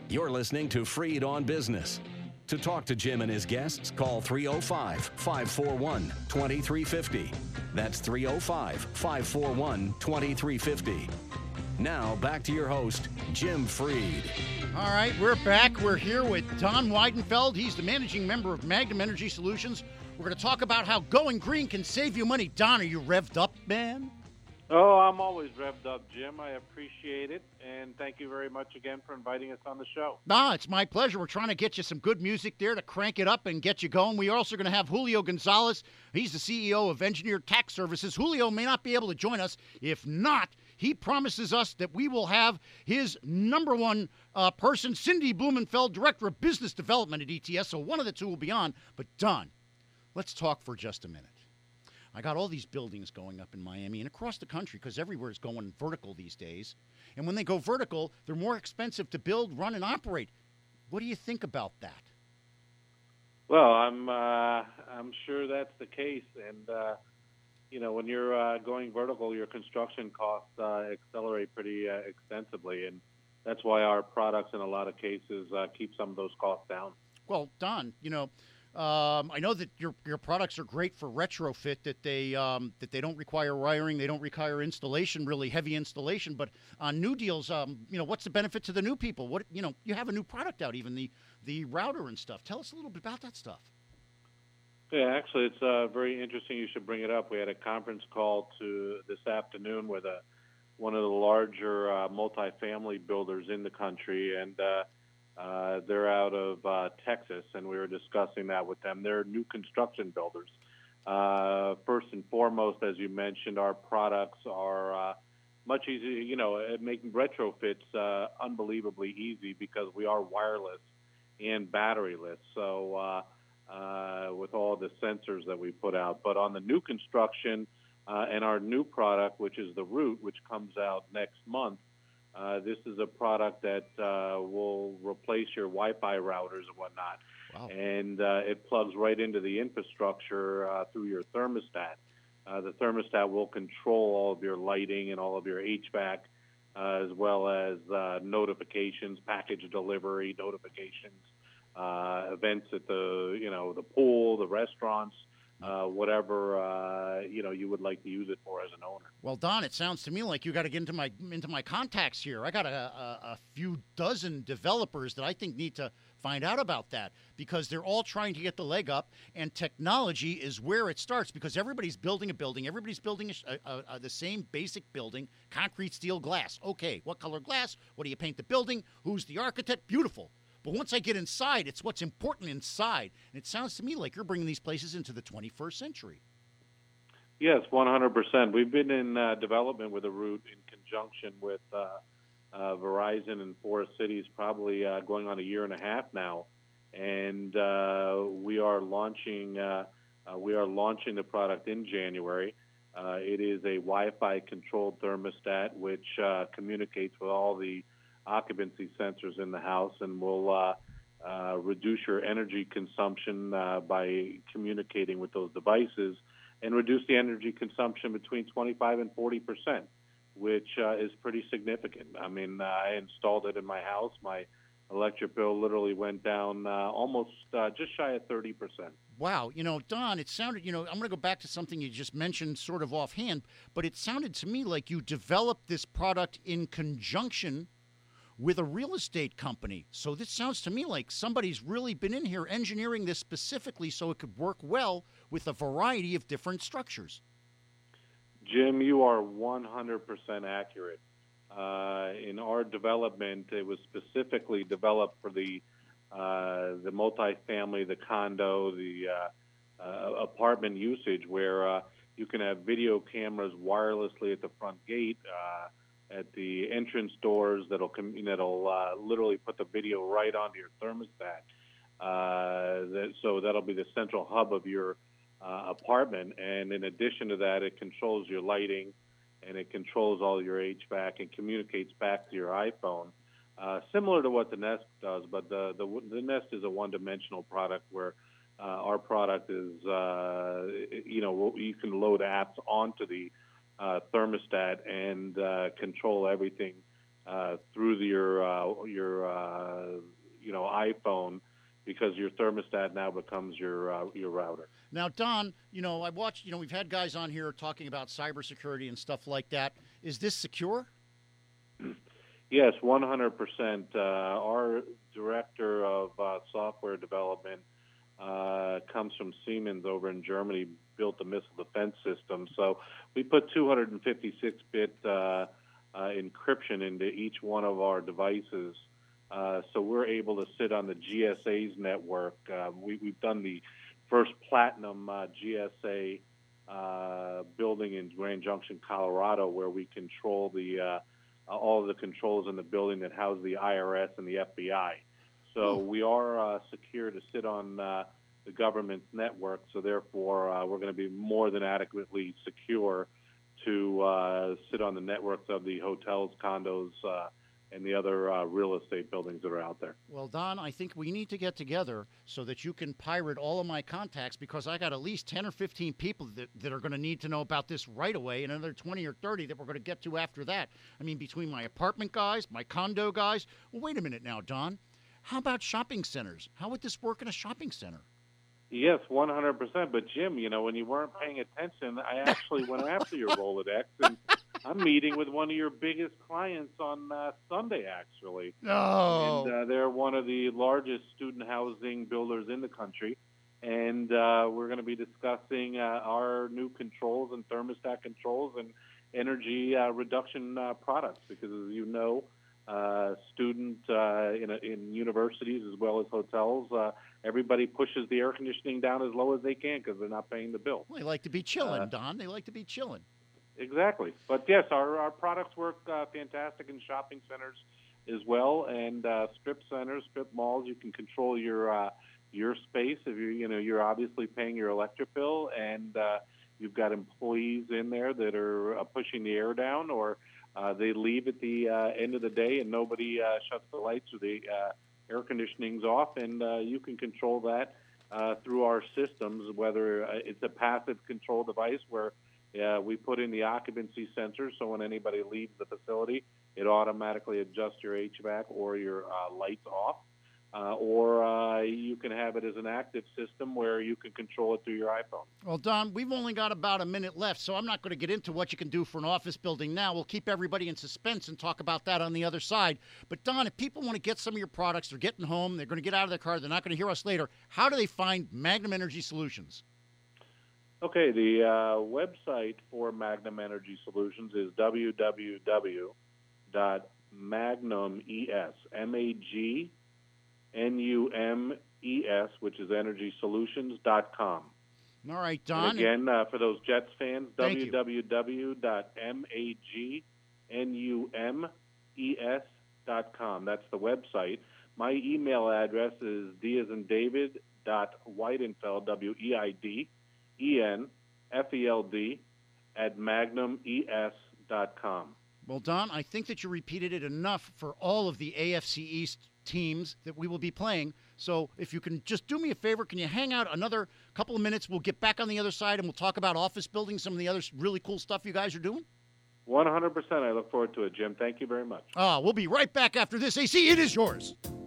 You're listening to Freed on Business. To talk to Jim and his guests, call 305-541-2350. That's 305-541-2350. Now, back to your host, Jim Freed. All right, we're back. We're here with Don Weidenfeld. He's the managing member of Magnum Energy Solutions. We're going to talk about how going green can save you money. Don, are you revved up, man? Oh, I'm always revved up, Jim. I appreciate it, and thank you very much again for inviting us on the show. It's my pleasure. We're trying to get you some good music there to crank it up and get you going. We are also going to have Julio Gonzalez. He's the CEO of Engineered Tax Services. Julio may not be able to join us. If not, he promises us that we will have his number one person, Cindy Blumenfeld, Director of Business Development at ETS, so one of the two will be on. But, Don, let's talk for just a minute. I got all these buildings going up in Miami and across the country because everywhere is going vertical these days. And when they go vertical, they're more expensive to build, run, and operate. What do you think about that? Well, I'm sure that's the case. And, when you're going vertical, your construction costs accelerate pretty extensively. And that's why our products, in a lot of cases, keep some of those costs down. Well, Don, I know that your products are great for retrofit, that they don't require wiring, they don't require installation, really heavy installation. But on new deals, what's the benefit to the new people? You have a new product out, even the router and stuff. Tell us a little bit about that stuff. Yeah, actually, it's very interesting. You should bring it up. We had a conference call this afternoon with one of the larger multifamily builders in the country, and they're out of Texas, and we were discussing that with them. They're new construction builders. First and foremost, as you mentioned, our products are much easier, making retrofits unbelievably easy because we are wireless and batteryless. So with all the sensors that we put out. But on the new construction and our new product, which is the Root, which comes out next month, this is a product that will replace your Wi-Fi routers and whatnot. Wow. And it plugs right into the infrastructure through your thermostat. The thermostat will control all of your lighting and all of your HVAC, as well as notifications, package delivery notifications, events at the pool, the restaurants, whatever you would like to use it for as an owner. Well, Don, it sounds to me like you got to get into my contacts here. I got a few dozen developers that I think need to find out about that because they're all trying to get the leg up, and technology is where it starts because everybody's building a building. Everybody's building the same basic building, concrete, steel, glass. Okay, what color glass? What do you paint the building? Who's the architect? Beautiful. But once I get inside, it's what's important inside. And it sounds to me like you're bringing these places into the 21st century. Yes, 100%. We've been in development with a Root in conjunction with Verizon and Forest Cities, probably going on a year and a half now. And we are launching the product in January. It is a Wi-Fi controlled thermostat which communicates with all the occupancy sensors in the house and will reduce your energy consumption by communicating with those devices and reduce the energy consumption between 25 and 40%, which is pretty significant. I mean, I installed it in my house. My electric bill literally went down almost just shy of 30%. Wow. Don, it sounded, I'm going to go back to something you just mentioned sort of offhand, but it sounded to me like you developed this product in conjunction with a real estate company. So this sounds to me like somebody's really been in here engineering this specifically so it could work well with a variety of different structures. Jim, you are 100% accurate. In our development, it was specifically developed for the multifamily, the condo, the apartment usage where you can have video cameras wirelessly at the front gate, at the entrance doors that'll literally put the video right onto your thermostat. So that'll be the central hub of your apartment. And in addition to that, it controls your lighting and it controls all your HVAC and communicates back to your iPhone. Similar to what the Nest does, but the Nest is a one-dimensional product where our product is, you can load apps onto the thermostat and control everything through your iPhone, because your thermostat now becomes your router. Now, Don, I watched, we've had guys on here talking about cybersecurity and stuff like that. Is this secure? Yes, 100%. Our director of software development comes from Siemens over in Germany, built a missile defense system. So we put 256-bit encryption into each one of our devices. So we're able to sit on the GSA's network. We've done the first platinum GSA building in Grand Junction, Colorado, where we control all of the controls in the building that house the IRS and the FBI. So we are secure to sit on the government's network. So therefore, we're going to be more than adequately secure to sit on the networks of the hotels, condos, and the other real estate buildings that are out there. Well, Don, I think we need to get together so that you can pirate all of my contacts, because I got at least 10 or 15 people that are going to need to know about this right away, and another 20 or 30 that we're going to get to after that. I mean, between my apartment guys, my condo guys. Well, wait a minute now, Don. How about shopping centers? How would this work in a shopping center? Yes, 100%. But, Jim, when you weren't paying attention, I actually went after your Rolodex, and I'm meeting with one of your biggest clients on Sunday, actually. Oh. And they're one of the largest student housing builders in the country. And we're going to be discussing our new controls and thermostat controls and energy reduction products, because, as you know, student in universities as well as hotels, everybody pushes the air conditioning down as low as they can because they're not paying the bill. Well, they like to be chilling, Don. They like to be chilling. Exactly. But, yes, our products work fantastic in shopping centers as well, and strip centers, strip malls. You can control your space if you're obviously paying your electric bill, and you've got employees in there that are pushing the air down, or they leave at the end of the day and nobody shuts the lights or the air conditioning's off, and you can control that through our systems, whether it's a passive control device where we put in the occupancy sensor, so when anybody leaves the facility, it automatically adjusts your HVAC or your lights off. Or you can have it as an active system where you can control it through your iPhone. Well, Don, we've only got about a minute left, so I'm not going to get into what you can do for an office building now. We'll keep everybody in suspense and talk about that on the other side. But, Don, if people want to get some of your products, they're getting home, they're going to get out of their car, they're not going to hear us later, how do they find Magnum Energy Solutions? Okay, the website for Magnum Energy Solutions is www.magnumes, MAGNUMES, which is energysolutions.com. All right, Don. And again, for those Jets fans, www.magnumes.com. That's the website. My email address is d@Weidenfeld, WEIDENFELD, @magnumes.com. Well, Don, I think that you repeated it enough for all of the AFC East teams that we will be playing. So if you can just do me a favor, can you hang out another couple of minutes? We'll get back on the other side and we'll talk about office buildings, some of the other really cool stuff you guys are doing. 100%. I look forward to it, Jim. Thank you very much. We'll be right back after this. AC, it is yours.